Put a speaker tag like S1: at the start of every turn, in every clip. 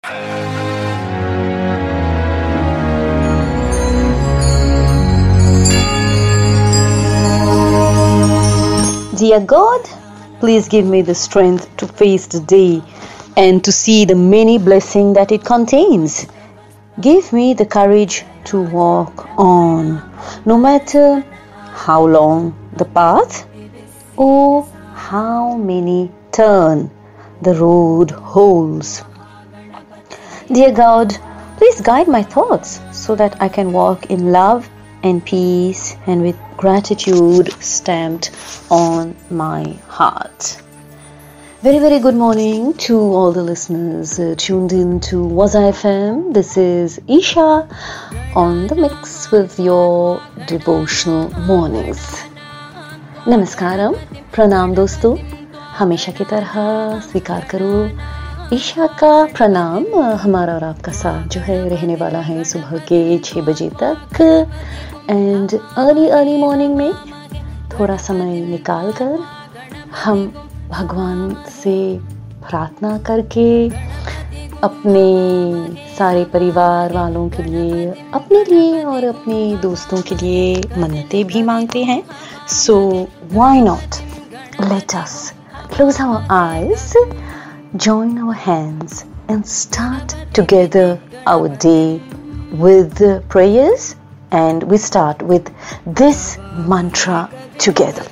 S1: Dear God, please give me the strength to face the day and to see the many blessings that it contains. Give me the courage to walk on, no matter how long the path or how many turns the road holds. Dear God, please guide my thoughts so that I can walk in love and peace and with gratitude stamped on my heart. Very, very good morning to all the listeners tuned in to Waza FM. This is Isha on the mix with your devotional mornings. नमस्कारम, प्रणाम दोस्तों, हमेशा की तरह स्वीकार करो ईशा का प्रणाम। हमारा और आपका साथ जो है रहने वाला है सुबह के 6 बजे तक एंड अर्ली मॉर्निंग में थोड़ा समय निकाल कर हम भगवान से प्रार्थना करके अपने सारे परिवार वालों के लिए, अपने लिए और अपने दोस्तों के लिए मन्नतें भी मांगते हैं। So why not? Let us close our eyes, join our hands and start together our day with prayers, and we start with this mantra together.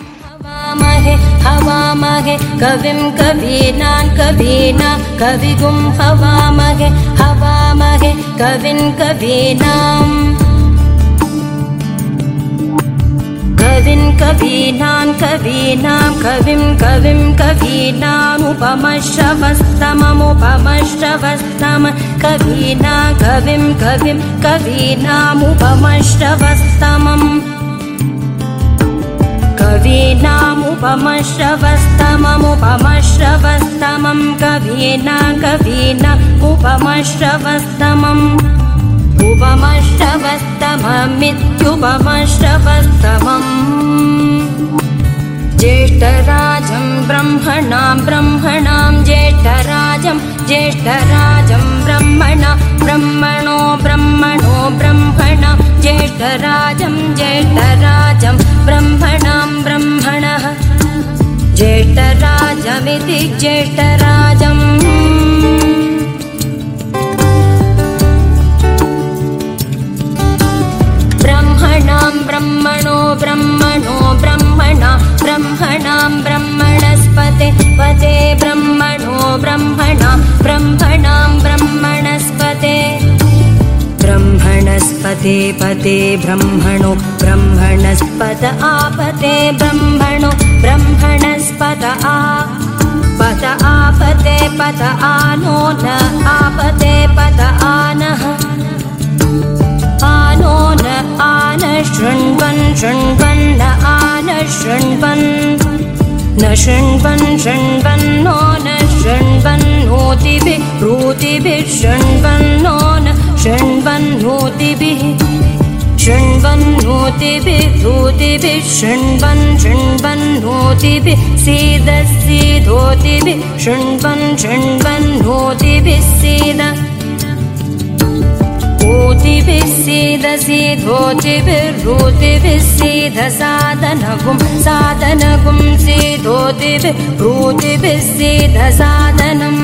S1: हवामहे कविं कवीनां कवीना कविगुं हवामहे कविं कवीनां कविं कवीनाम् उपमश्रवस्तमम् कवीनाम् उपमश्रवस्तमम् कवीनाम् उपमश्रवस्तमम् उपमश्रवस्तममित्युपमश्रवस्तमम् ज्येष्ठराजं ब्रह्मणां ज्येष्ठराजं ब्रह्मणो ब्रह्मणा ज्येष्ठराजं ब्रह्मणः ज्येष्ठराजमिति ज्येष्ठराजम् ब्रह्मणो ब्रह्मणा ब्रह्मणस्पते ब्रह्मणो ब्रह्मणां ब्रह्मणस्पते पते ब्रह्मणो ब्रह्मणस्पत आपते ब्रह्मणो ब्रह्मणस्पत आपते पत आनो न आपते पत आनः आनो न आन शृण्वन् न आन शृण्वन् न शृण्वन्नो न शृण्वन्नोतिभिः शृण्वन्नो न शृण्वन्नोतिभिः शृण्वन्नोतिभिः सीदोतिभिः शृण्वन्नोतिभिः सीद ओतिभिः सीदोतिभिः सीद साधनगुं सीदोतिभिः सीद साधनम्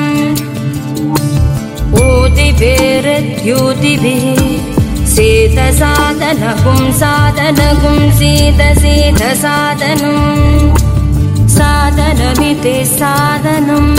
S1: ओतिभिर्द्योतिभिः सीद साधनगुं सीद साधनम् साधनमिति साधनम्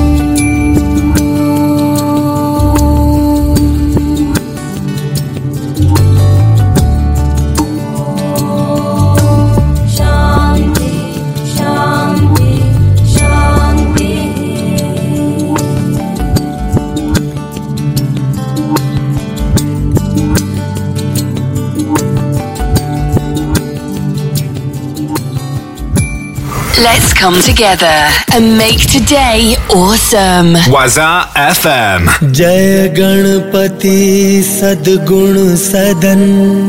S2: Let's come together and make today awesome.
S3: Waza FM.
S4: जय गणपति सद्गुण सदन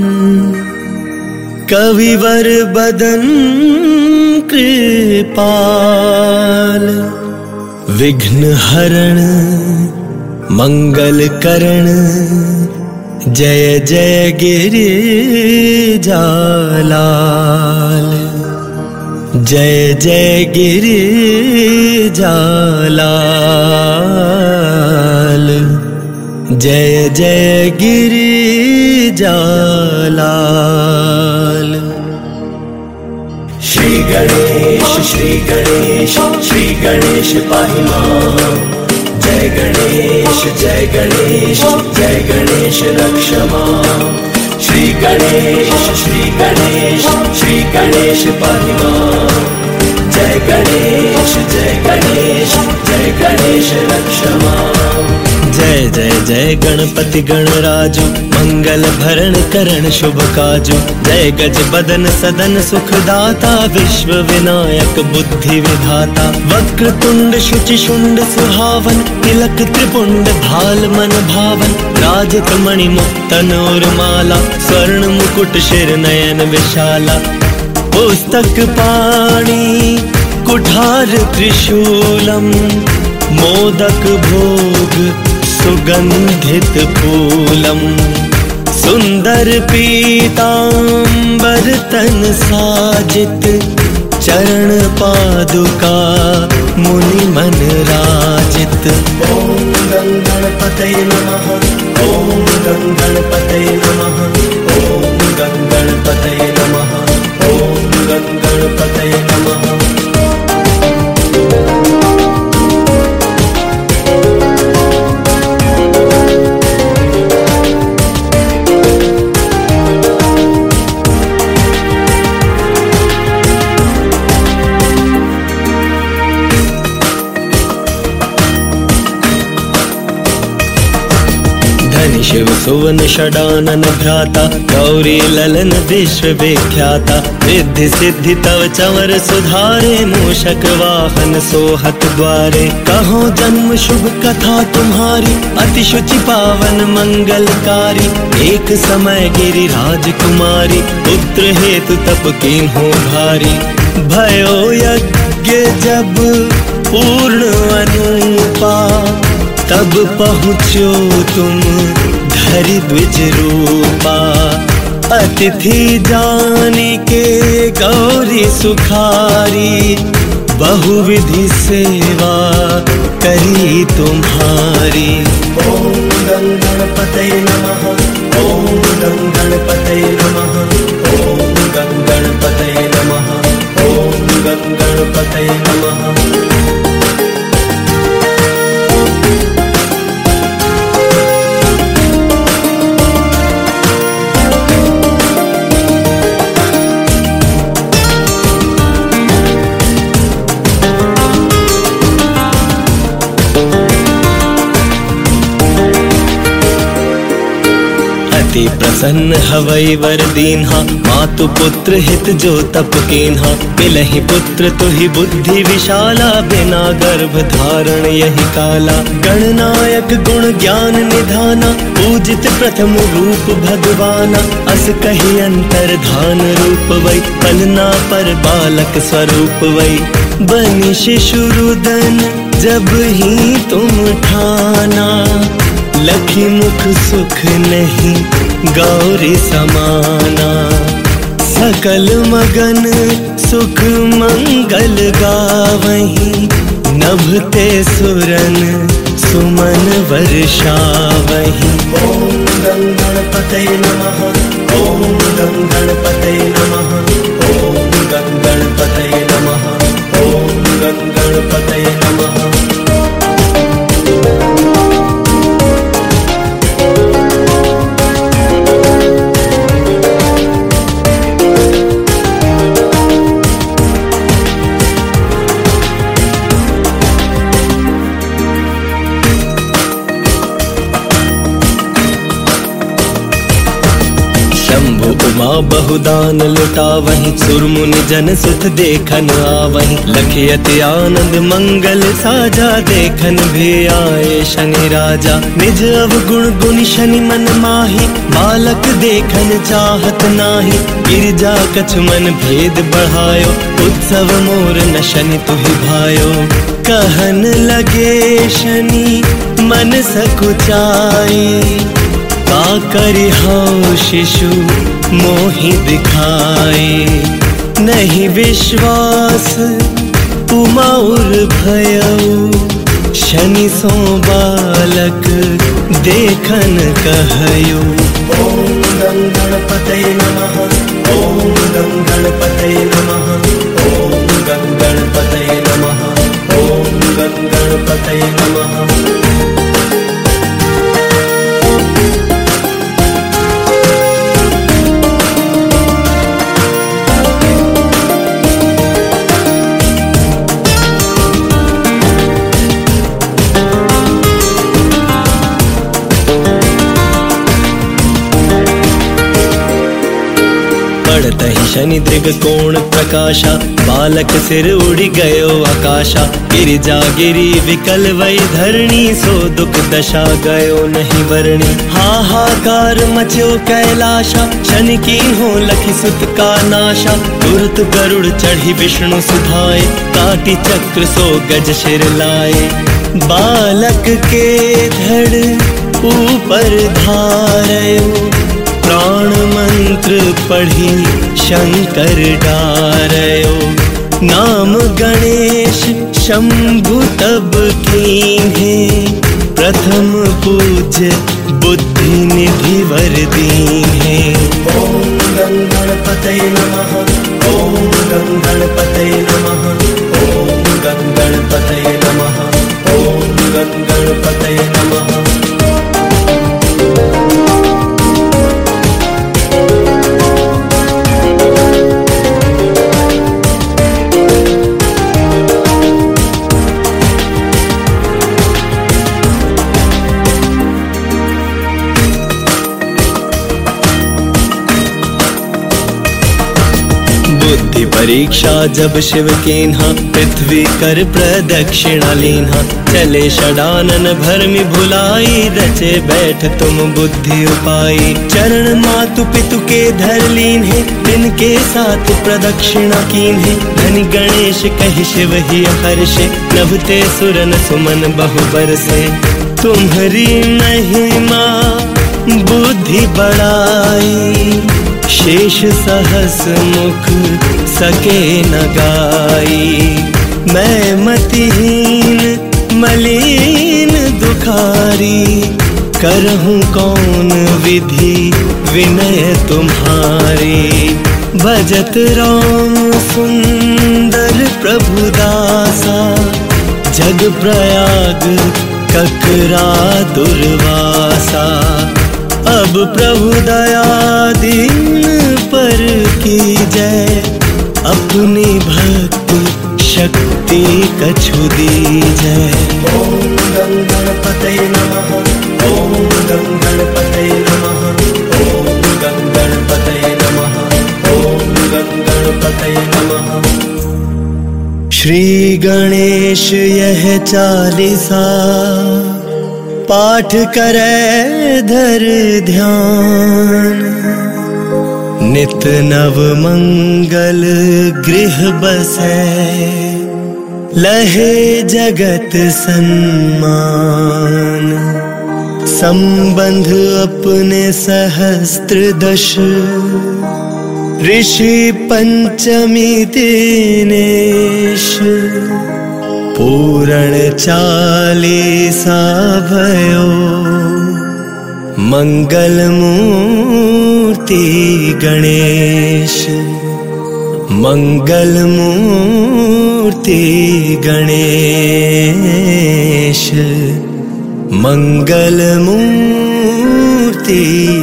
S4: कविवर बदन कृपाल विघ्न हरण मंगल करण जय जय गिरिजालाल, जय जय गिरिजालाल, जय जय गिरिजालाल। श्री गणेश श्री गणेश श्री गणेश पाहि मां। जय गणेश जय गणेश जय गणेश रक्ष मां। श्री गणेश श्री गणेश श्री गणेश पाहि मां। जय गणेश जय गणेश जय गणेश रक्ष मां। जय जय जय गणपति गणराजु, मंगल भरण करण शुभ काजु। जय गज बदन सदन सुखदाता, विश्व विनायक बुद्धि विधाता। वक्रतुंड शुचि शुंड सुहावन, तिलक त्रिपुंड भाल मन भावन। राजत मणि मुक्तन और माला, स्वर्ण मुकुट शिर नयन विशाला। पुस्तक पाणि कुठार त्रिशूलम, मोदक भोग सुगंधित फूलम। सुंदर पीतांबर तन साजित, चरण पादुका मुनि मन राजित। ओम गं गणपतये नमः, ओम गं गणपतये नमः, ओम गं गणपतये नमः, ओम गं गणपतये नमः। शिव सुवन षडानन भ्राता, गौरी ललन विश्व विख्याता। रिद्धि सिद्धि तव चंवर सुधारे, मूषक वाहन सोहत द्वारे। कहो जन्म शुभ कथा तुम्हारी, अति शुचि पावन मंगलकारी। एक समय गिरिराज कुमारी, पुत्र हेतु तप कीन्हो भारी। भयो यज्ञ जब पूर्ण अनुपा, तब पहुँचो तुम धरि द्विज रूपा। अतिथि जानी के गौरी सुखारी, बहुविधि सेवा करी तुम्हारी। ओम गं गणपतये नमः, ओम गं गणपतये नमः, ओम गं गणपतये नमः, ओम गं गणपतये नमः। प्रसन्न हवै वर दीन्हा, मातु पुत्र हित जो तप कीन्हा। मिलहि पुत्र तुहि बुद्धि विशाला, बिना गर्भ धारण यही काला। गणनायक गुण ज्ञान निधाना, पूजित प्रथम रूप भगवाना। अस कहि अंतर धान रूप वै, पलना पर बालक स्वरूप वै। बनि शिशु रुदन जब ही तुम ठाना, लखी मुख सुख नहीं गौरी समाना। सकल मगन सुख मंगल गावहीं, नभते सुरन सुमन वर्षावहीं। ओम गं गणपतये नमः, ओम गं गणपतये नमः, ओम गं गणपतये नमः, ओम गं गणपतये नमः। बहुदान लुटावहीं, सुरमुनि जन सुत देखन आवहीं, लखियति आनंद मंगल साजा, देखन भी आए शनि राजा। निज अवगुण गुण शनि मन माही, बालक देखन चाहत नाही, गिरजा कछु मन भेद बढ़ायो, उत्सव मोर न शनि तुहि भायो। कहन लगे शनि मन सकुचाई, का करिहौ शिशु मोहि दिखाए। नहीं विश्वास उमाउर भयउ, शनि सो बालक देखन कहयो। ओम गं गणपतये नमः, ओम गं गणपतये नमः, ओम गं गणपतये नमः, ओम गं गणपतये नमः। पड़तहि शनि दृग कोण प्रकाशा, बालक सिर उड़ गयो आकाशा। गिरिजा गिरी विकल वै धरणी, सो दुख दशा गयो नहीं वर्णी। हाहाकार मचो कैलाशा, शनि की हो लखि सुत का नाशा। तुरत गरुड़ चढ़ी विष्णु सुधाए, काटी चक्र सो गज शिर लाए। बालक के धड़ ऊपर धारयो, प्राण मंत्र पढ़ी शंकर डारयो। नाम गणेश शंभु तब कीन्हे, प्रथम पूज्य बुद्धि निधि वर दीन्हे। ओम गं गणपतये नमः, ओम गं गणपतये नमः, ओम गं गणपतये नमः, ओम गं गणपतये नमः। बुद्धि परीक्षा जब शिव कीन्हा, पृथ्वी कर प्रदक्षिणा लीन्हा। चले षडानन भरमि भुलाई, रचे बैठ तुम बुद्धि उपाई। चरण मातु पितु के धर लीन्हे, तिनके साथ प्रदक्षिणा कीन्हे। धनि गणेश कहि शिव ही हर्षे, नभते सुरन सुमन बहु बरसे। तुम्हरी महिमा बुद्धि बढ़ाई, शेष सहस मुख सके न गाई। मैं मतिहीन मलिन दुखारी, करहूँ कौन विधि विनय तुम्हारी। भजत राम सुंदर प्रभु दासा, जग प्रयाग ककरा दुर्वासा। अब प्रभु दया दीन पर कीजय, अपनी भक्ति शक्ति कछु दीजय। ओम गं गणपतये नमः, ओम गं गणपतये नमः, ओम गं गणपतये नमः, ओम गं गणपतये नमः। श्री गणेश यह चालीसा, पाठ करे धर ध्यान। नित नव मंगल गृह बसै, लहे जगत सन्मान। संबंध अपने सहस्त्र दश, ऋषि पंचमी दिनेश। पूरण चालीसा भयो, मंगल मूर्ति गणेश। मंगल मूर्ति गणेश, मंगल मूर्ति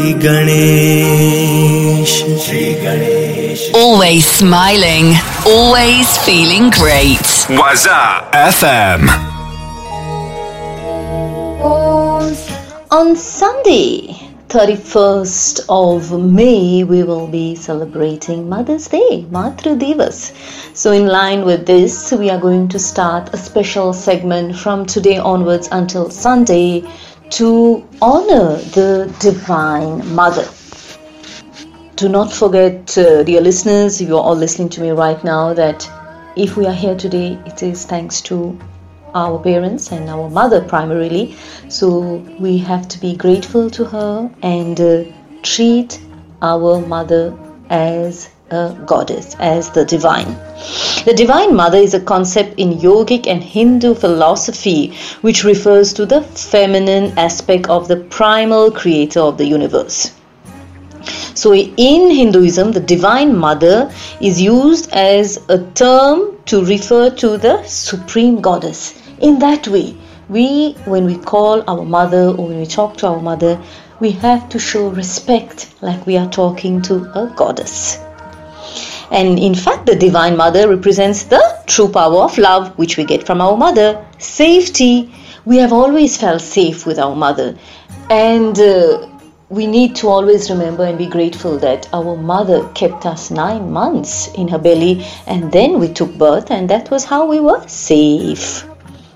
S4: Ganesh. Shri Ganesh.
S2: Always smiling, always feeling great.
S3: Waza FM.
S1: On Sunday, 31st of May, we will be celebrating Mother's Day, Matru Divas. So in line with this, we are going to start a special segment from today onwards until Sunday to honor the Divine Mother. Do not forget, dear listeners, if you are all listening to me right now, that if we are here today, it is thanks to our parents and our mother primarily. So we have to be grateful to her and treat our mother as a goddess, as the divine. The Divine Mother is a concept in yogic and Hindu philosophy which refers to the feminine aspect of the primal creator of the universe. So in Hinduism, the Divine Mother is used as a term to refer to the Supreme Goddess. In that way, when we call our mother or when we talk to our mother, we have to show respect like we are talking to a goddess. And in fact, the Divine Mother represents the true power of love which we get from our mother. Safety. We have always felt safe with our mother. And we need to always remember and be grateful that our mother kept us 9 months in her belly and then we took birth, and that was how we were safe.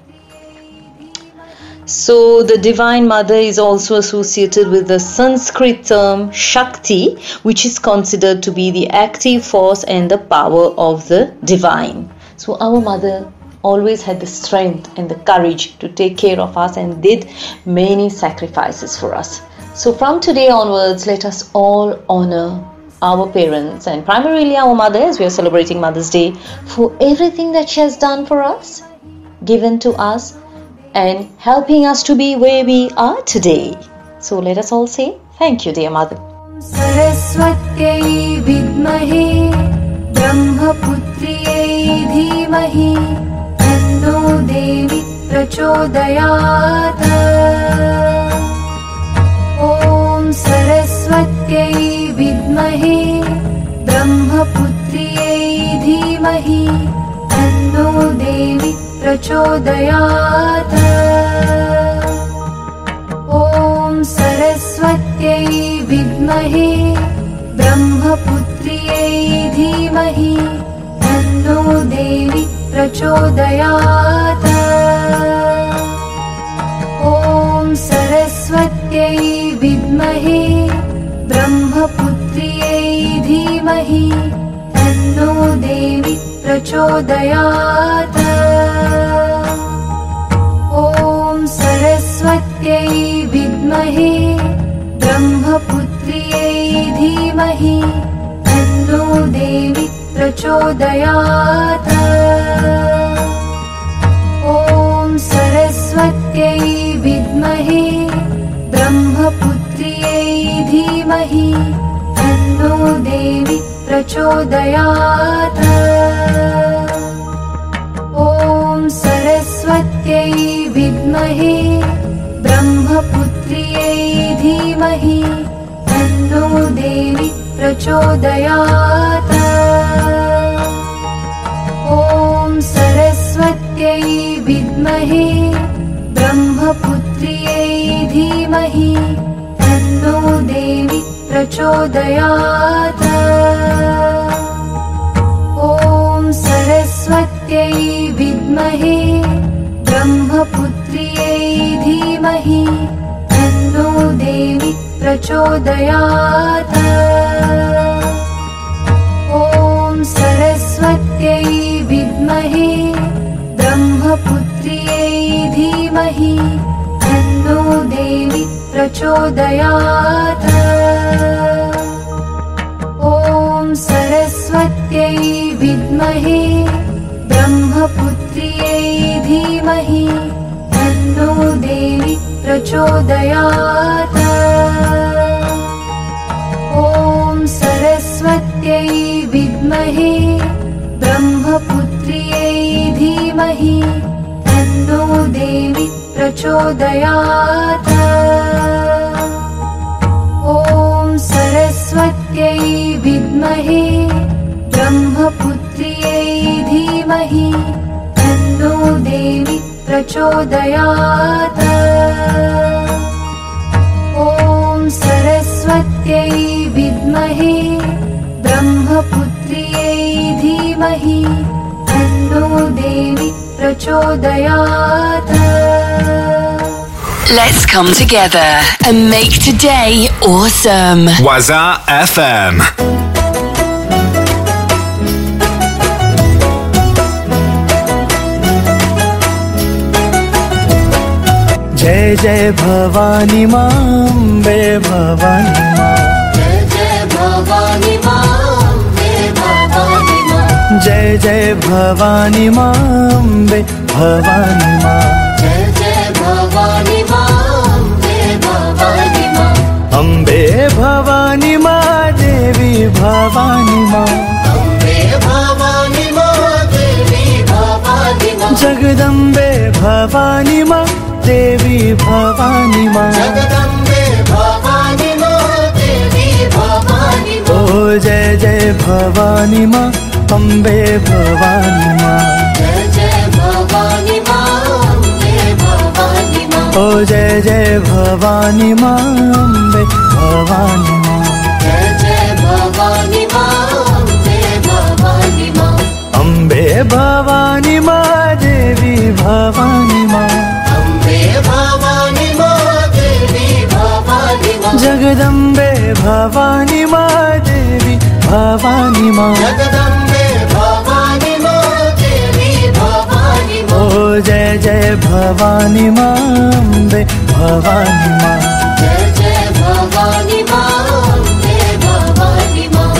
S1: So the Divine Mother is also associated with the Sanskrit term Shakti, which is considered to be the active force and the power of the divine. So our mother always had the strength and the courage to take care of us and did many sacrifices for us. So from today onwards, let us all honor our parents and primarily our mother, as we are celebrating Mother's Day, for everything that she has done for us, given to us, and helping us to be where we are today. So let us all say, thank you, dear Mother.
S5: Saraswatyai vidmahe Brahmaputriyai dhimahi Tanno Devi prachodayat. Om Saraswatyai vidmahe Brahmaputriyai dhimahi Tanno Devi prachodayat. Om Saraswatyai vidmahe Brahmaputriyai dhimahi Tanno Devi prachodayat. Om Saraswatyai vidmahe Brahmaputriyai dhimahi Tanno Devi prachodayat. Om Saraswatyai vidmahe Brahmaputriyai dhimahi Tanno Devi prachodayat. Om Saraswatyai vidmahe Brahmaputriyai dhimahi Tanno Devi prachodayat. Om Saraswatyai vidmahe Brahmaputriyai dhimahi Tanno Devi prachodayat. Om Saraswatyai vidmahe Brahmaputriyai dhimahi Tanno Devi prachodayat. Om Saraswatyai vidmahe Brahmaputriyai dhimahi Tanno Devi prachodayat. Om Saraswatyai vidmahe Brahmaputriyai dhimahi Tanno Devi prachodayat. Om Saraswatyai vidmahe Brahmaputriyai dhimahi Tanno Devi prachodayat. Om Saraswatyai vidmahe Brahmaputriyai dhimahi Tanno Devi prachodayat. Om Saraswatyai vidmahe Brahmaputriyai dhimahi Tanno Devi prachodayat. Om Saraswatyai प्रचोदयात्.
S2: Let's come together and make today awesome.
S3: Waza FM.
S4: जय जय भवानी मां अम्बे भवानी मां.
S5: जय जय भवानी मां अम्बे भवानी मां.
S4: जय जय भवानी मां अम्बे भवानी मां.
S5: जय जय भवानी मां अम्बे भवानी मां.
S4: अम्बे भवानी मां देवी भवानी मां.
S5: अम्बे भवानी मां देवी भवानी मां.
S4: जगदम्बे भवानी मां देवी भवानी मां.
S5: जगदम्बे भवानी मां देवी भवानी मां.
S4: ओ जय जय भवानी मां अम्बे भवानी मां.
S5: जय जय भवानी मां अम्बे भवानी मां.
S4: ओ जय जय भवानी मां अम्बे भवानी मां.
S5: जय जय भवानी मां अम्बे भवानी मां.
S4: अम्बे भवानी मां देवी भवानी मां.
S5: अम्बे भवानी मां देवी भवानी मां.
S4: जगदम्बे भवानी मां देवी भवानी मां.
S5: जगदम्बे भवानी मां देवी भवानी मां.
S4: ओ जय जय भवानी मां अम्बे भवानी मां.
S5: जय जय भवानी मां अम्बे भवानी मां.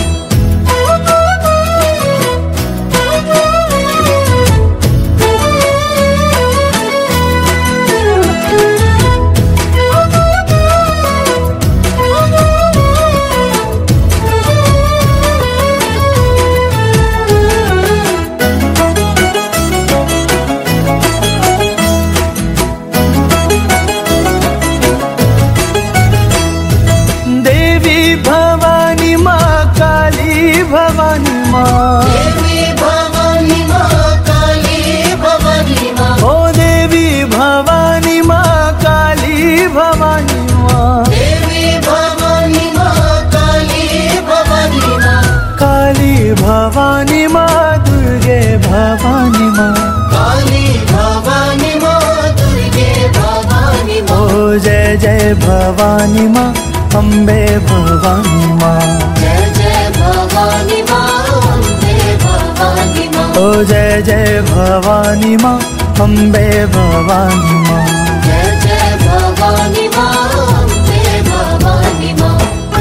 S4: देवी भवानी मां काली भवानी मां.
S5: देवी भवानी मां काली भवानी मां.
S4: ओ देवी भवानी मां काली भवानी मां.
S5: देवी भवानी मां काली भवानी मां.
S4: काली भवानी मां दुर्गे भवानी मां.
S5: काली भवानी मां दुर्गे भवानी मां.
S4: ओ जय जय भवानी मां अम्बे भवानी मां.
S5: जय जय भवानी मां अम्बे भवानी मां.
S4: ओ जय जय भवानी मां अम्बे भवानी मां.
S5: जय जय भवानी मां अम्बे भवानी मां.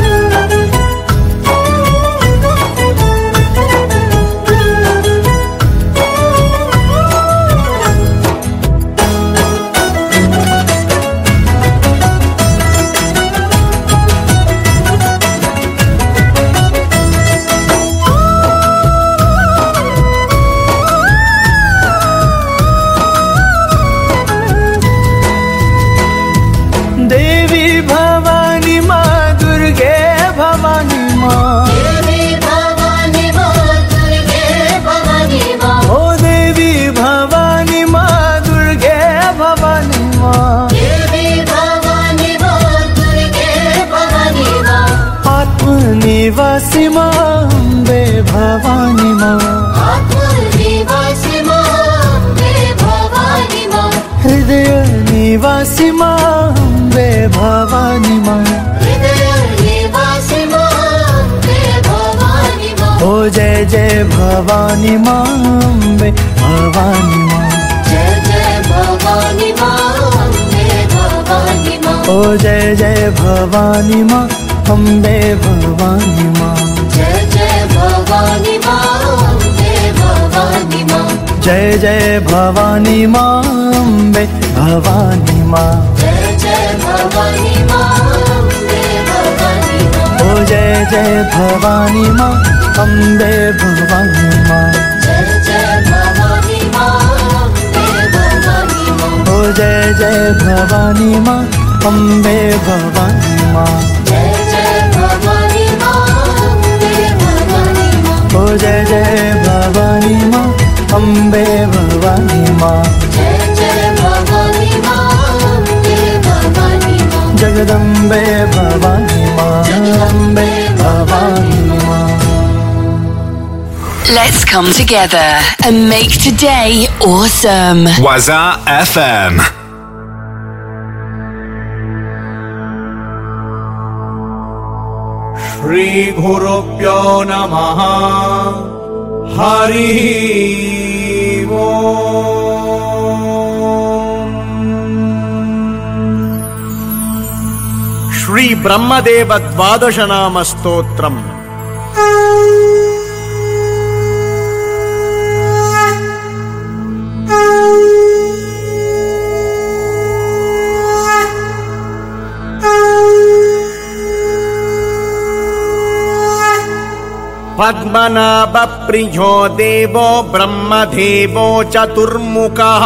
S4: देवी भवानी मां दुर्गे भवानी मां.
S5: देवी भवानी मां दुर्गे भवानी मां.
S4: ओ देवी भवानी मां दुर्गे भवानी मां.
S5: देवी भवानी मां दुर्गे भवानी मां.
S4: आत्मनिवासी मां अम्बे भवानी मां.
S5: आत्मनिवासी मां अम्बे भवानी मां.
S4: हृदय निवासी मां अम्बे भवानी मां.
S5: हृदय निवासी मां अम्बे भवानी मां.
S4: ओ जय जय भवानी मां अम्बे भवानी मां.
S5: जय जय भवानी मां अम्बे भवानी मां.
S4: ओ जय जय भवानी मां अम्बे भवानी मां.
S5: जय जय भवानी मां अम्बे भवानी मां.
S4: जय जय भवानी मां अम्बे भवानी मां.
S5: जय जय भवानी मां अम्बे भवानी मां.
S4: ओ जय जय भवानी मां अम्बे भवानी मां.
S5: जय जय भवानी मां अम्बे भवानी मां.
S4: ओ जय जय भवानी मां अम्बे भवानी मां.
S5: जय जय भवानी मां अम्बे भवानी मां.
S4: ओ जय जय भवानी मां अम्बे भवानी मां.
S5: जय जय भवानी मां अम्बे भवानी मां.
S4: जगदम्बे भवानी मां अम्बे भवानी मां.
S2: Let's come together and make today awesome.
S3: Waza FM.
S4: Shri Gurubhyo Namaha Hari Om. Shri Brahmadeva Dvadashanama Stotram. Padmanabha Priyo Devo Brahmadevo Chaturmukah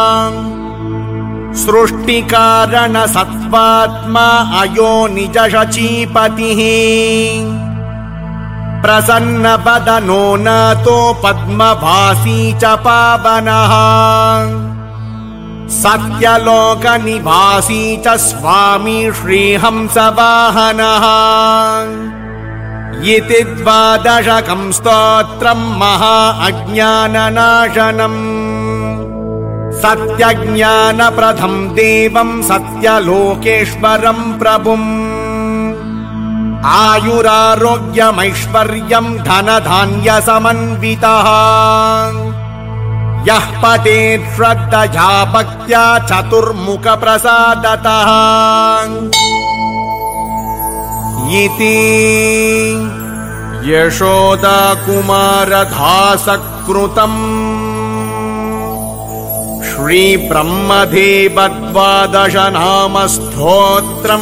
S4: Srushtikarana Sattvatma Ayo Nijashachipatihi Prasanna Badano Nato Padmavasi Chapavanaha Satyaloka Nivasi Chaswami Shri Hamsavahanaha Yiti dvadashakam stotram maha ajnananashanam Satyajnana pradham devam satyalokeshwaram prabhum Ayurarogyam aishwaryam dhanadhanya samanvitaha Yah patet shraddhaya bhaktya chaturmukha prasadataha Yiti Yashoda Kumara Dhasakrutam Shri Brahmadeva Dvadashanama Stotram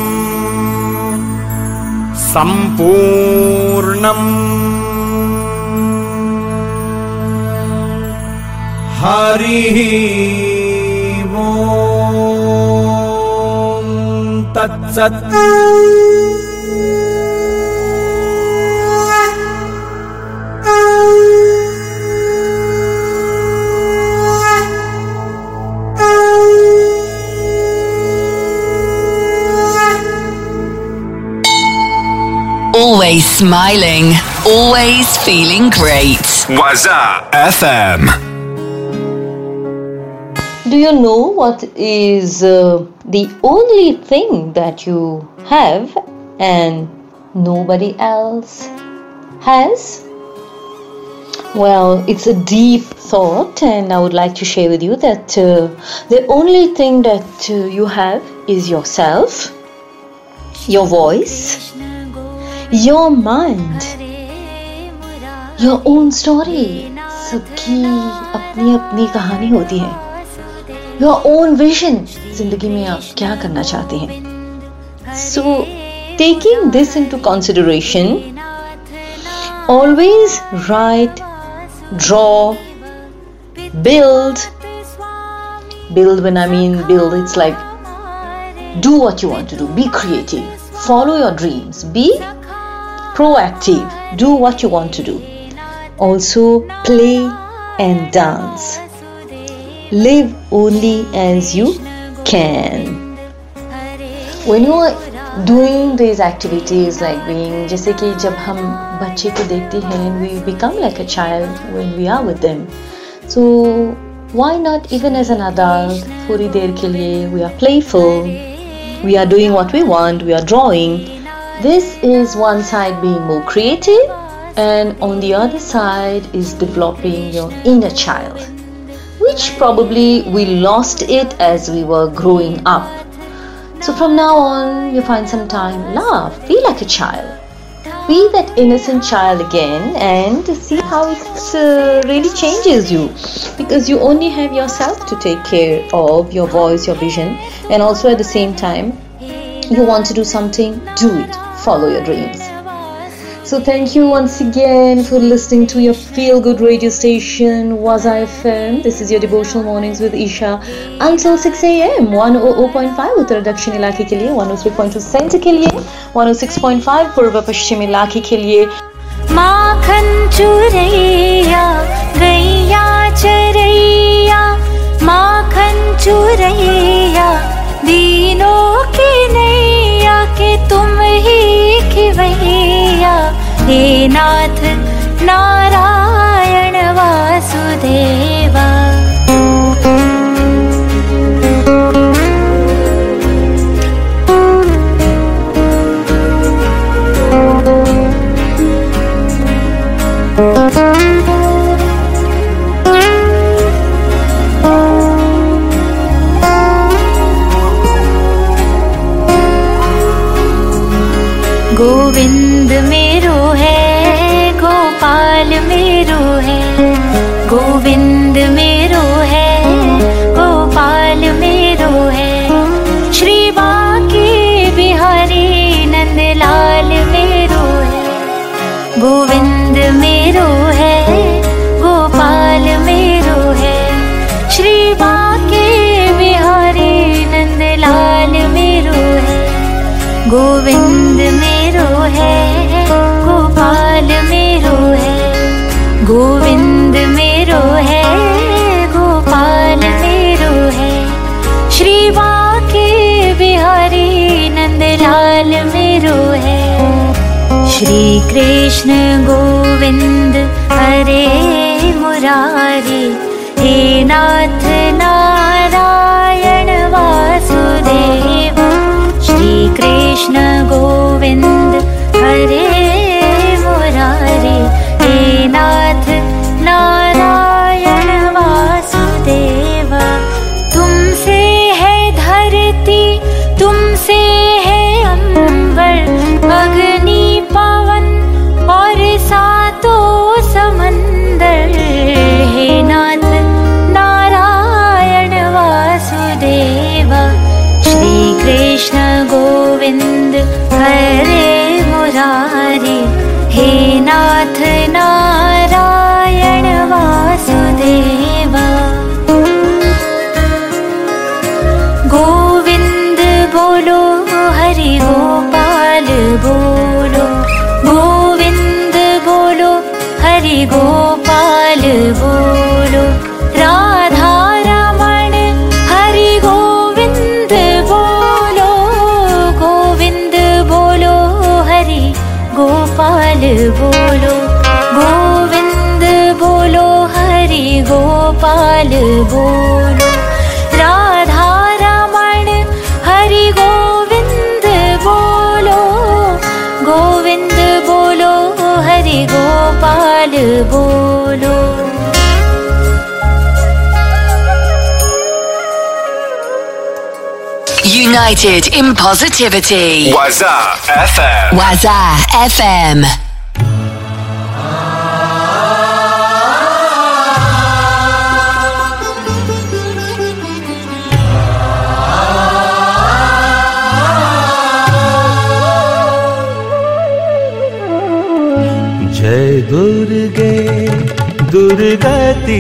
S4: Sampurnam Hari Om Tat Sat.
S2: Always smiling, always feeling great.
S3: Waza FM.
S1: Do you know what is the only thing that you have and nobody else has? Well, it's a deep thought, and I would like to share with you that the only thing that you have is yourself, your voice, your mind, your own story. सबकी अपनी अपनी कहानी होती है. Your own vision. जिंदगी में आप क्या करना चाहते हैं? So, taking this into consideration, always write, draw, build. Build, when I mean build, it's like do what you want to do. Be creative. Follow your dreams. Be proactive. Do what you want to do. Also, play and dance. Live only as you can. When you are doing these activities like being, जैसे कि जब हम बच्चे को देखते हैं, we become like a child when we are with them. So why not even as an adult? थोड़ी देर के लिए we are playful. We are doing what we want. We are drawing. This is one side being more creative, and on the other side is developing your inner child, which probably we lost it as we were growing up. So from now on, you find some time, laugh, be like a child. Be that innocent child again and see how it really changes you. Because you only have yourself to take care of, your voice, your vision. And also at the same time, you want to do something, do it. Follow your dreams. So thank you once again for listening to your feel-good radio station, Waza FM. This is your devotional mornings with Isha until 6 a.m. 100.5 उत्तर दक्षिण इलाके के लिए, 103.2 centre के लिए, 106.5 पूर्व पश्चिम इलाके के लिए.
S5: माखन चुरैया गैया चरैया, माखन चुरैया दीनों की नैया के तुम ही खिवैया. हे नाथ
S6: नारायण वासुदेवा। गोविंद मेरो है, गोपाल मेरो है, गोविंद मेरो है, गोपाल मेरो है, श्री बांके बिहारी नंदलाल मेरो है। गोविंद मेरो है, गोपाल मेरो है, श्री बांके बिहारी नंदलाल मेरो है। गोविंद मेरो है, गोपाल मेरो है, गोविंद मेरो है, गोपाल मेरो है, श्री बांके बिहारी नंदलाल मेरो है। श्री कृष्ण गोविंद हरे मुरारी, हे नाथ नारायण वासुदेवा। श्री कृष्ण गोविंद हरे मुरारी, हे नाथ नारायण वासुदेवा। तुमसे है धरती, तुमसे है अंबर, अग्नि पवन और सातों समंदर। हे नाथ नारायण वासुदेवा। श्री कृष्ण गोविंद हरे मुरारी, हे नाथ नारायण वासुदेवा। गोविंद बोलो हरि गोपाल बोलो, गोविंद बोलो हरि गोपाल बोलो। राधा रमण हरि गोविंद बोलो, गोविंद बोलो हरि गोपाल बोलो, गोविंद बोलो हरि गोपाल बोलो। राधा रमण हरि गोविंद बोलो, गोविंद बोलो हरि गोपाल बोलो।
S2: United in positivity.
S3: Waza FM.
S2: Waza FM.
S4: जय दुर्गे दुर्गति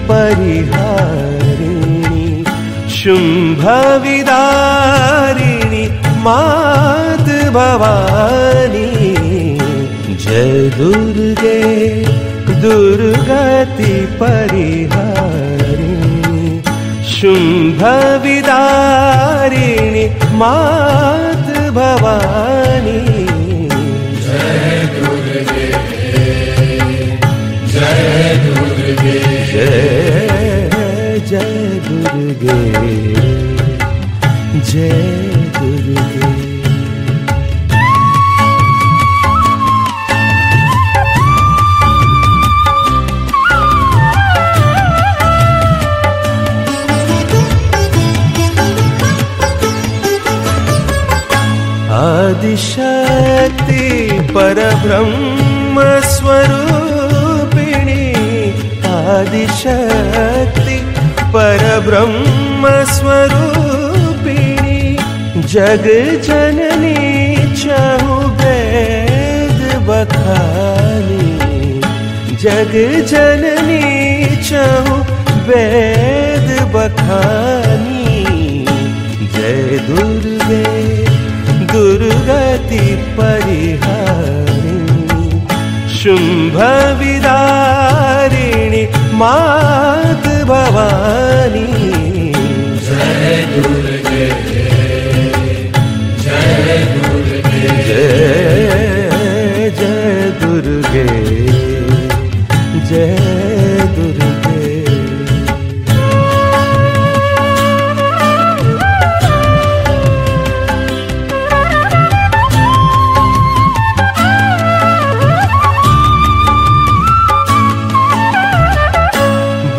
S4: परिहारिणी, शुंभ विदारिणी मात भवानी। जय दुर्गे दुर्गति परिहारिणी, शुंभ विदारिणी मात भवानी। जय दुर्गे जय दुर्गे जय जय दुर्गे जय दुर्गे। आदिशक्ति परब्रह्म स्वरूपिणी, आदिशक्ति परब्रह्म स्वरूपिणी। जग जननी चहु वेद बखानी, जग जननी चहु वेद बखानी। जय दुर्गे दुर्गति परिहारिणी, शुंभ विदारिणी मात भवानी। जय दुर्गे जय दुर्गे जय जय दुर्गे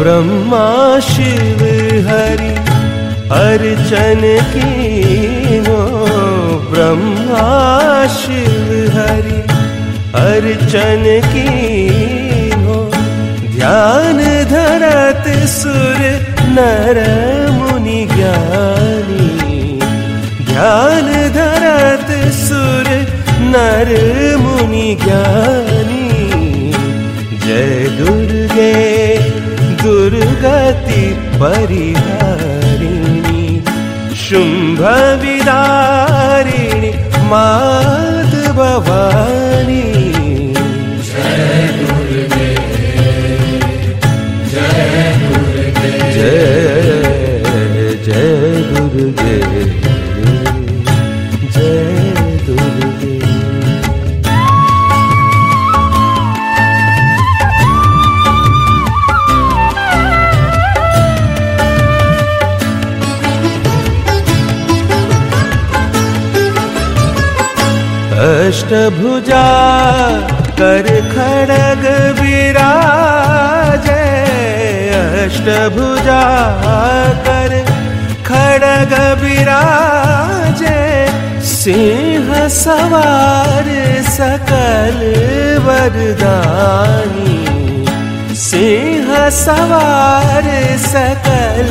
S4: ब्रह्मा शिव हरि अर्चन कीनो, ब्रह्मा शिव हरि अर्चन कीनो। ध्यान धरत सुर नर मुनि ज्ञानी, ध्यान धरत सुर नर मुनि ज्ञानी। जय दुर्गे दुर्गति परिहारिणी, शुंभ विदारिणी मात भवानी।
S5: जय दुर्गे जय दुर्गे
S4: जय जय दुर्गे जय दुर्गे। अष्टभुजा कर खड़ग विराजे, अष्टभुजा कर खड़ग विराजे। सिंह सवार सकल वरदानी, सिंह सवार सकल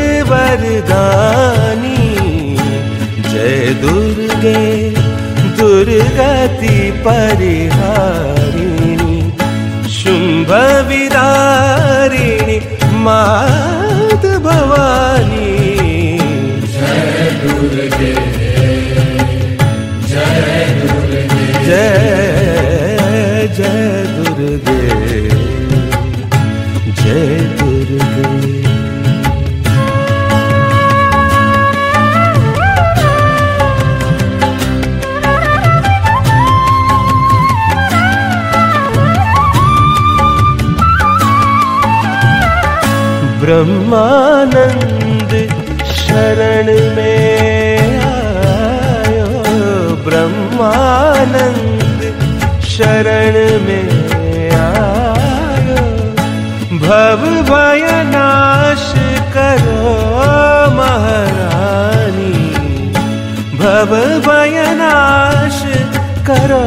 S4: वरदानी। जय दुर्गे दुर्गति परिहारिणी, शुंभ विदारिणी मात भवानी।
S5: जय दुर्गे जय दुर्गे
S4: जय जय दुर्गे जय दुर्गे। ब्रह्मानंद शरण में आयो, ब्रह्मानंद शरण में आयो। भव भय नाश करो महारानी, भव भय नाश करो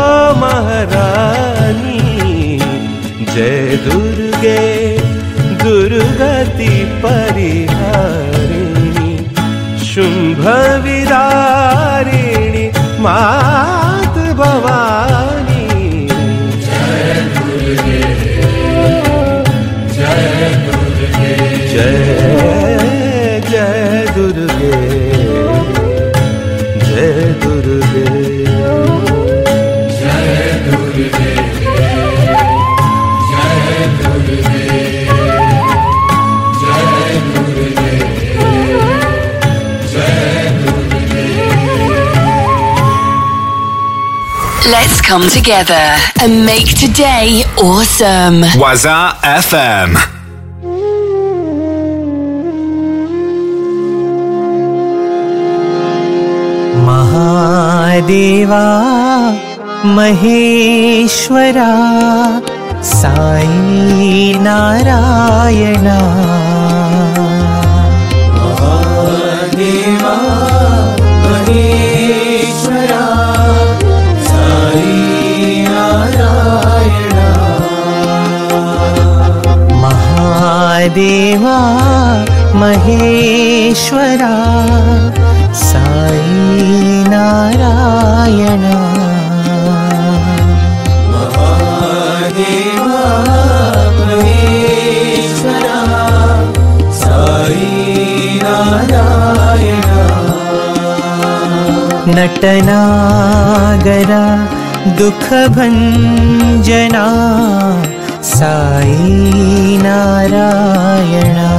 S4: महारानी। जय दुर्गे दुर्गति परिहारिणी, शुंभ विदारिणी मात भवानी।
S5: जय दुर्गे जय दुर्गे
S4: जय जय दुर्गे जय दुर्गे
S5: जय दुर्गे जय दुर्गे
S2: Let's come together and make today awesome.
S3: Waza FM.
S4: Mahadeva Maheshwara Sai Narayana, Mahadeva Maheshwara Mahadeva Maheshwara Sai Narayana, Mahadeva Maheshwara Sai Narayana. नटनागरा दुख भंजना साई नारायणा,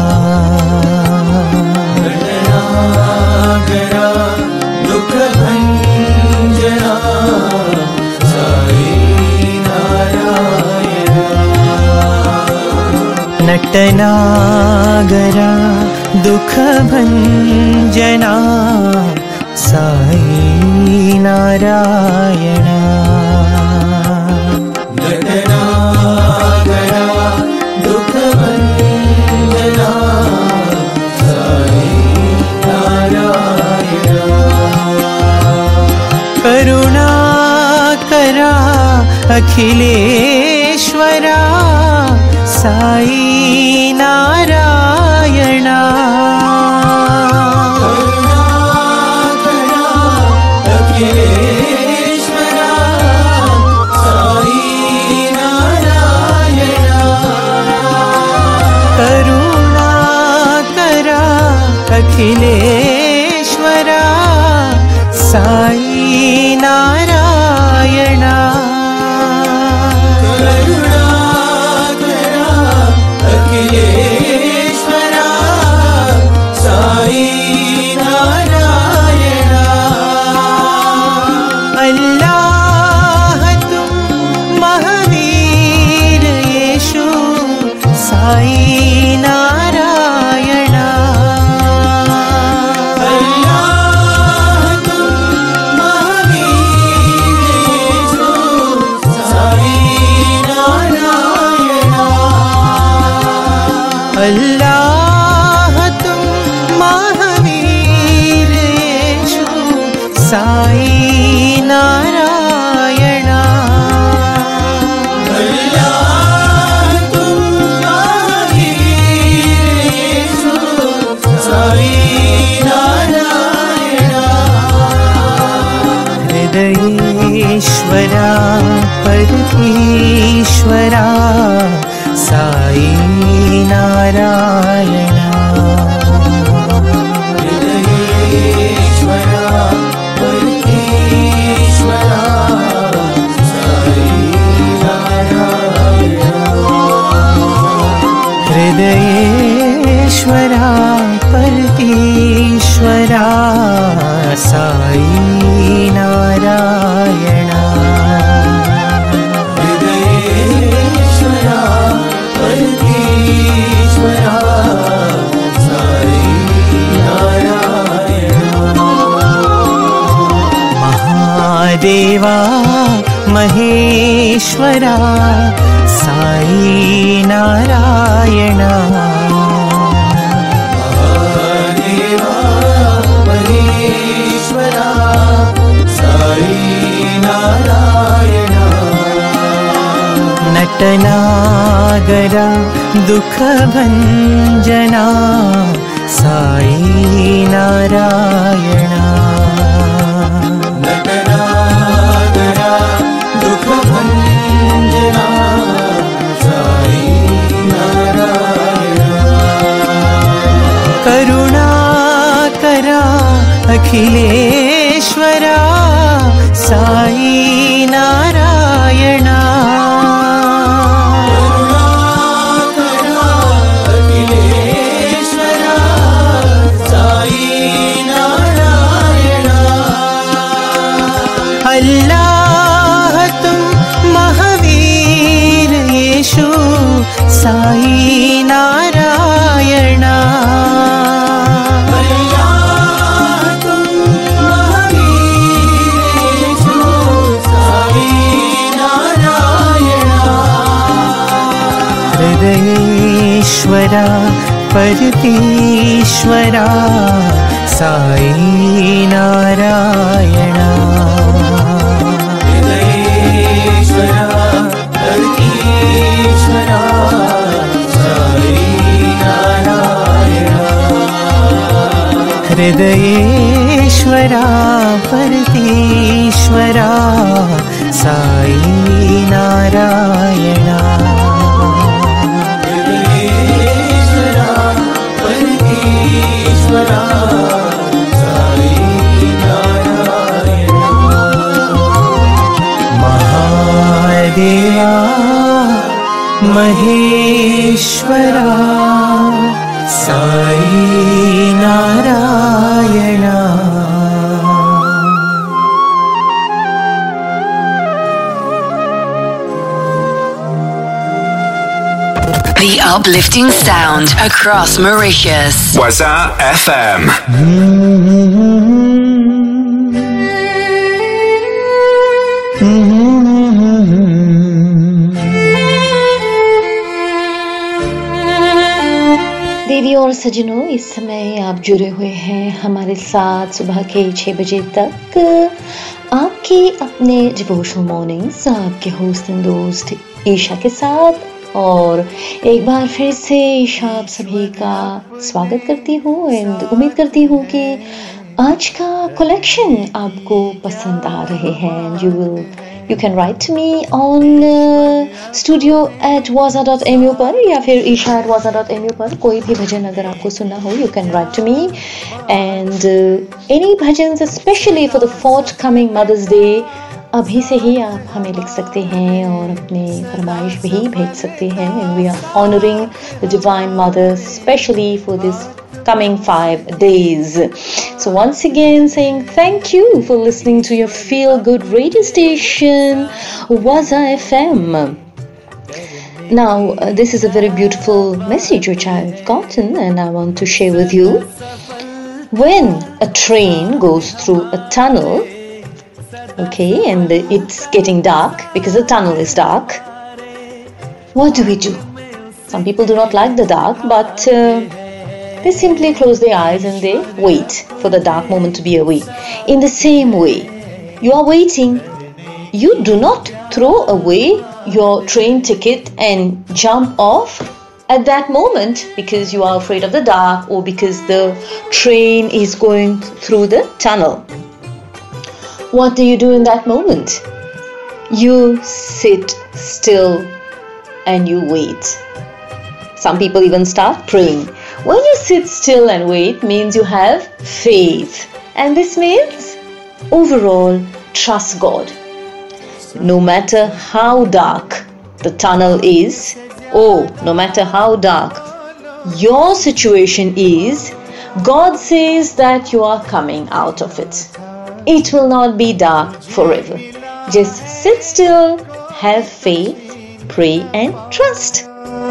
S4: नटनागरा दुख भंजना साई नारायणा। नटनागरा दुख भंजना साई नारायणा, नटनागरा दुख भंजना करुणा करा अखिलेश्वरा साई नारायणा करुणा करा अखिलेश्वरा साई नारायणा करुणा करा अखिलेश्वरा साई नारायणा करुणा करा अखिलेश्वरा साई नारायणा अल्लाह तुम महावीर येशु साई नारायणा अल्लाह तुम महावीर येशु साई नारायणा अल्लाह तुम महावीर येशु साई नारायणा हृदयेश्वरा परमेश्वरा साई नारायणा हृदयेश्वरा परमेश्वरा साई नारायणा हृदयेश्वरा परमेश्वरा साई नारायणा देवा महेश्वरा साई नारायणा महादेवा महेश्वरा साई नारायणा नटनागरा दुख भंजना साई नारायणा दुख भंजना साई नारायणा करुणा करा अखिलेश्वरा साई नारायणा करुणा करा अखिलेश्वरा साई नारायणा अल्लाह तुम महावीर येशु साई नारायणा अल्लाह तुम महावीर येशु साई नारायणा हृदयेश्वरा परमेश्वरा साई नारायणा हृदयेश्वरा परमेश्वरा साई नारायणा हृदयेश्वरा परमेश्वरा Sai Narayana Mahadeva Maheshwara Sai Narayana
S2: The uplifting sound across Mauritius.
S3: Waza FM.
S1: देवी और सजनों, इस समय आप जुड़े हुए हैं हमारे साथ सुबह के 6 बजे तक के अपने डिवोशनल मॉर्निंग्स आपके होस्ट एंड दोस्त ईशा के साथ, और एक बार फिर से ईशा आप सभी का स्वागत करती हूँ एंड उम्मीद करती हूँ कि आज का कलेक्शन आपको पसंद आ रहे हैं। You can write to me on studio@waza.mu पर या फिर isha@waza.mu पर कोई भी भजन अगर आपको सुनना हो, you can write to me and any bhajans especially for the forthcoming Mother's Day अभी से ही आप हमें लिख सकते हैं और अपने फरमाइश भी भेज सकते हैं। And we are honoring the Divine Mother especially for this coming 5 days. So once again saying thank you for listening to your feel good radio station Waza FM. Now this is a very beautiful message which I've gotten and I want to share with you. When a train goes through a tunnel, okay, and it's getting dark because the tunnel is dark, what do? Some people do not like the dark, but they simply close their eyes and they wait for the dark moment to be away. In the same way, you are waiting. You do not throw away your train ticket and jump off at that moment because you are afraid of the dark or because the train is going through the tunnel. What do you do in that moment? You sit still and you wait. Some people even start praying. When you sit still and wait means you have faith, and this means overall trust God. No matter how dark the tunnel is, no matter how dark your situation is, God says that you are coming out of it. It will not be dark forever. Just sit still, have faith, pray and trust.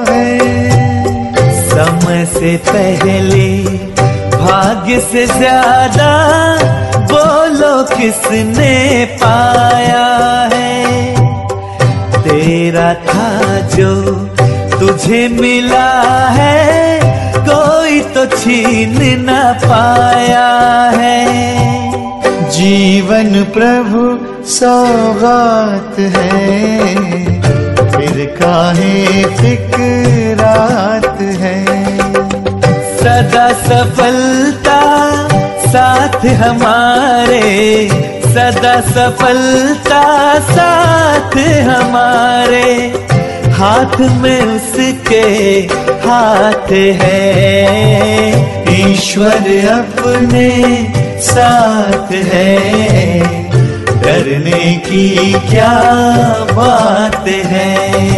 S4: समय से पहले भाग्य से ज्यादा बोलो किसने पाया है। तेरा था जो तुझे मिला है, कोई तो छीन न पाया है। जीवन प्रभु सौगात है, फिर काहे फिक्रात है। सदा सफलता साथ हमारे, सदा सफलता साथ हमारे। हाथ में उसके हाथ है, ईश्वर अपने साथ है। डरने की क्या बात है।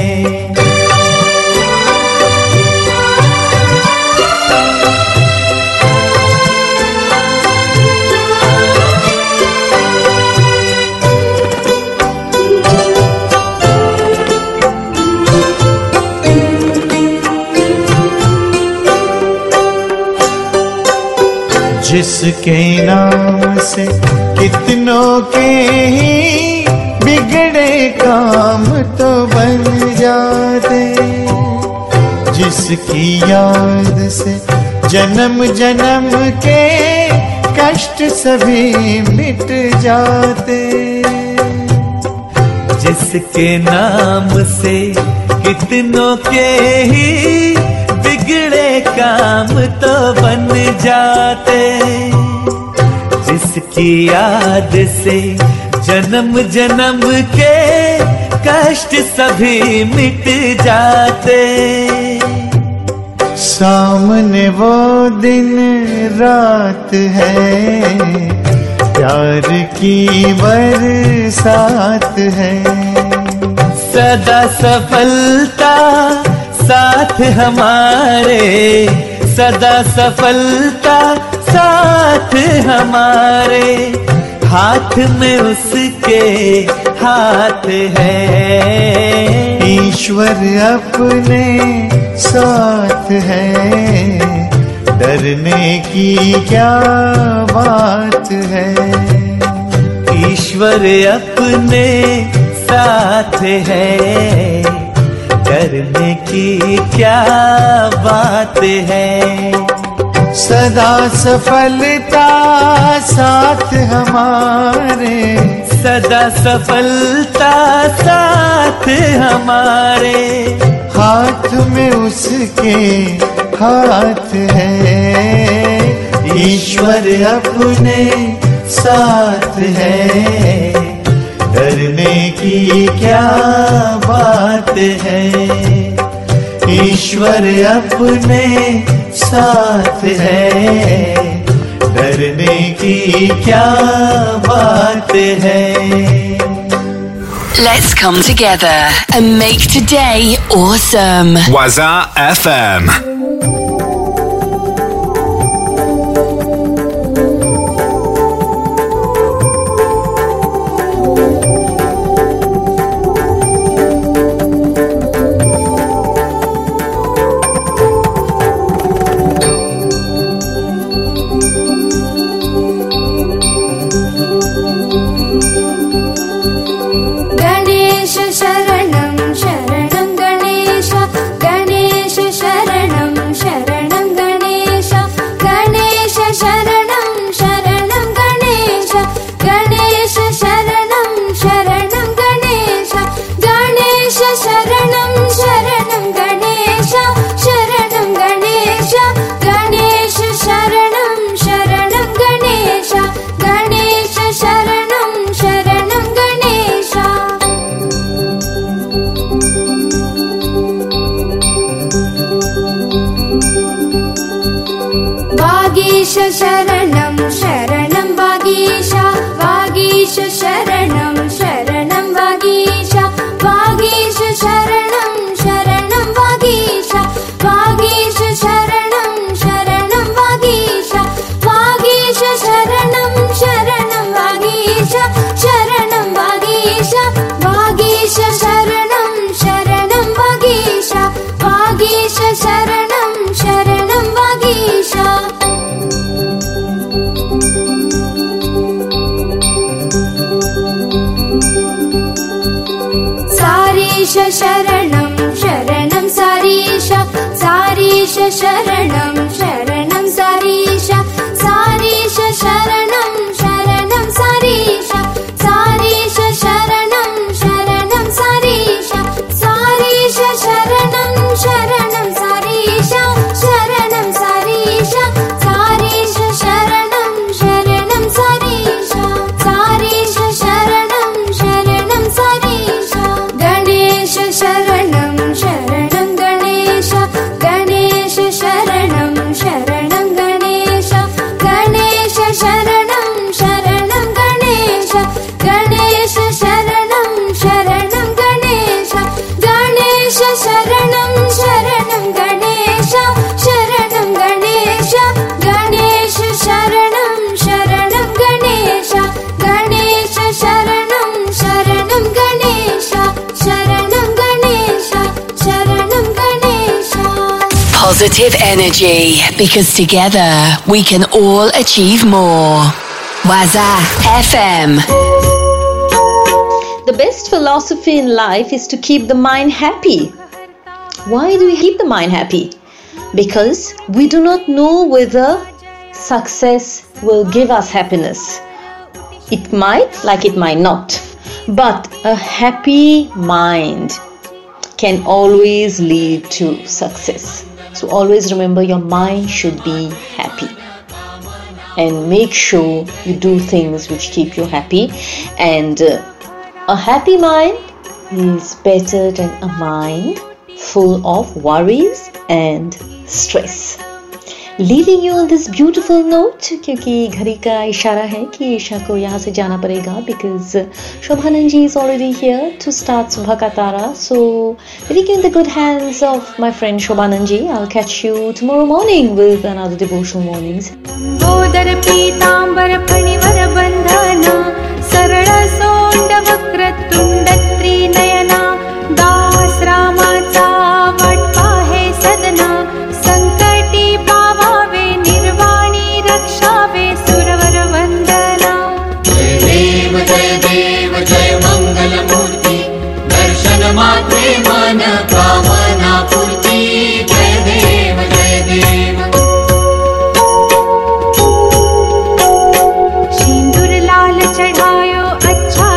S4: जिसके नाम से कितनों के ही बिगड़े काम तो बन जाते, जिसकी याद से जन्म जन्म के कष्ट सभी मिट जाते। जिसके नाम से कितनों के ही बिगड़े काम तो बन जाते, जिसकी याद से जन्म जन्म के कष्ट सभी मिट जाते। सामने वो दिन रात है, प्यार की बरसात है। सदा सफलता साथ हमारे, सदा सफलता साथ हमारे। हाथ में उसके हाथ है, ईश्वर अपने साथ है। डरने की क्या बात है, ईश्वर अपने साथ है। डरने की क्या बात है। सदा सफलता साथ हमारे, सदा सफलता साथ हमारे। हाथ में उसके हाथ है, ईश्वर अपने साथ है, डरने की क्या बात है। ईश्वर अपने साथ है, डरने की क्या बात है।
S2: Let's come together and make today awesome.
S3: Waza FM.
S2: Positive energy, because together we can all achieve more. Waza FM.
S1: The best philosophy in life is to keep the mind happy. Why do we keep the mind happy? Because we do not know whether success will give us happiness. It might, like it might not. But a happy mind can always lead to success. So always remember, your mind should be happy. And make sure you do things which keep you happy. And a happy mind is better than a mind full of worries and stress. Leaving you on this beautiful note, क्योंकि घड़ी का इशारा है कि ईशा को यहाँ से जाना पड़ेगा, because Shobhanand ji is already here to start Subha Ka Tara. So leaving you in the good hands of my friend Shobhanand ji. I'll catch you tomorrow morning with another devotional mornings.
S6: गोदर पीतांबर फणिवर बंधना सरळ सोंड वक्रतुंड त्रिनयना दास रामाचा वाटपा हे सदना संकटी पावावे निर्वाणी रक्षावे सुरवर वंदना
S5: जय देव जय मंगल मूर्ती दर्शन मात्रे मन कामना पूर्ती जय देव जय देव
S6: सिंदूर लाल चढ़ायो अच्छा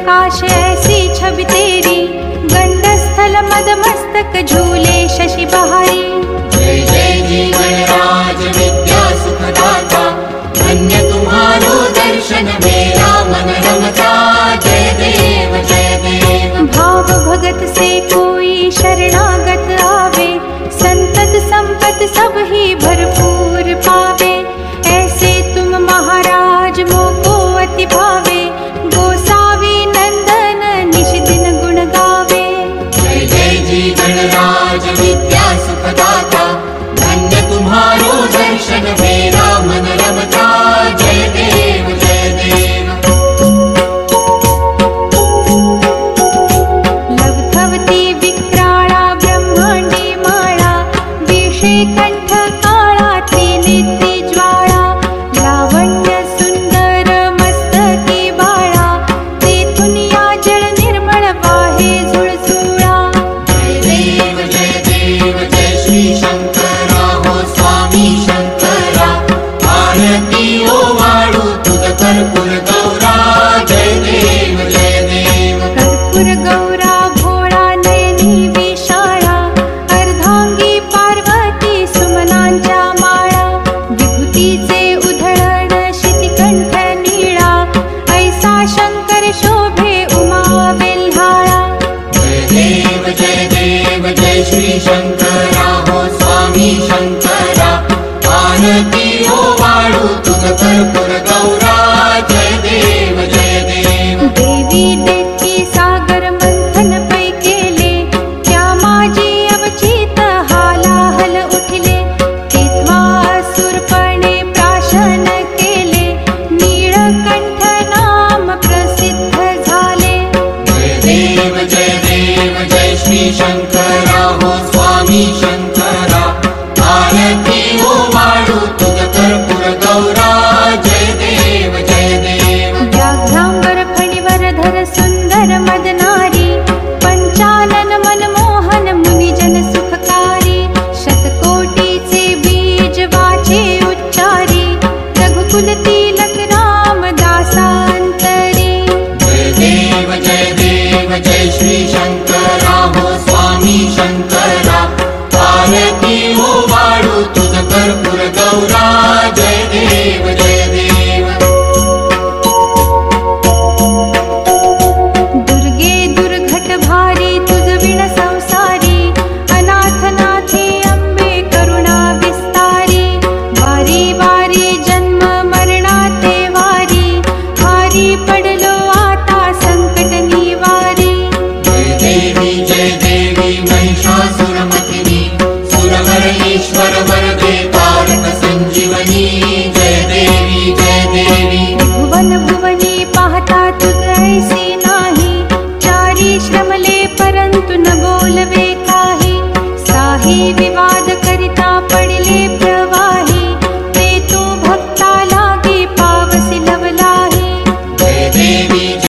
S6: प्रकाश ऐसी छवि तेरी, गंडस्थल मदमस्तक झूले शशि बहारी।
S5: जय जय जी गणराज विद्या सुखदाता, धन्य तुम्हारो दर्शन मेरा मन रमता। जय देव जय देव।
S6: भाव भगत से कोई शरणागत आवे, संतत संपत सब ही भरपूर पावे। ऐसे तुम महाराज मोको अति भावे, गोसावी नंदन निश दिन गुण गावे।
S5: जय जय जी गणराज विद्या सुखदाता, धन्य तुम्हारो दर्शन मेरा मन रमता। जय देव जय देव।
S6: लवथवती विक्राळा ब्रह्मांडी माळा, विषे कंठ काळा त्रिनेत्री ज्वाळा। लावण्य सुंदर मस्तकी बाळा, तेथून या जळ निर्मळ वाहे झुळझुळा।
S5: जय देव जय श्री शंकरा हो स्वामी शंकरा, आरती ओ वाळू तुझ कर्पूर गौरा। जय देव जय देव।
S6: कर्पूर गौरा भोळा नयनी विशाळा, अर्धांगी पार्वती सुमनांच्या माळा। विभूतीचे उधळण शितिकंठ नीळा, ऐसा शंकर शोभे उमा वेल्हाळा।
S5: जय देव जय श्री शंकरा हो स्वामी शंकरा, आरती ओ वाळू तुझ कर्पूर गौरा। जय देव जय देव।
S6: देवी देती सागर मंथन पै केले, त्या माझी अवचित हालाहल उठले। तेव्हा असुरपणे प्राशन केले, नीळकंठ नाम प्रसिद्ध झाले।
S5: जय देव जय श्री शंकरा हो स्वामी शंकरा, आरती ओ वाळू तुझ कर्पूर गौरा। जय देव जय देव।
S6: व्याघ्रांबर फणीवरधर सुंदर मदनारी, पंचानन मनमोहन मुनिजन सुखकारी। शतकोटीचे बीज वाचे उच्चारी, रघुकुल तिलक रामदासांतरी।
S5: जय देव जय श्री शंकरा हो स्वामी शंकरा, आरती ओ वाळू तुझ कर्पूर गौरा। जय देव जय देव।
S6: दुर्गे दुर्घट भारी तुझ विण संसारी, अनाथनाथे अंबे करुणा विस्तारी। वारी वारी जन्म मरणाते वारी, भारी पडलो आता संकट निवारी।
S5: जय देवी महिषासुरमर्दिनी, सुरवर ईश्वर वरदे तारक संजीवनी। जय देवी जय देवी।
S6: भुवन भुवनी पाहता तुझ ऐसी नाही, चारी श्रमले परंतु न बोलवे काही। साही विवाद करिता पडले प्रवाही, ते तू भक्ता लागी पावसी लवलाही।
S5: जय देवी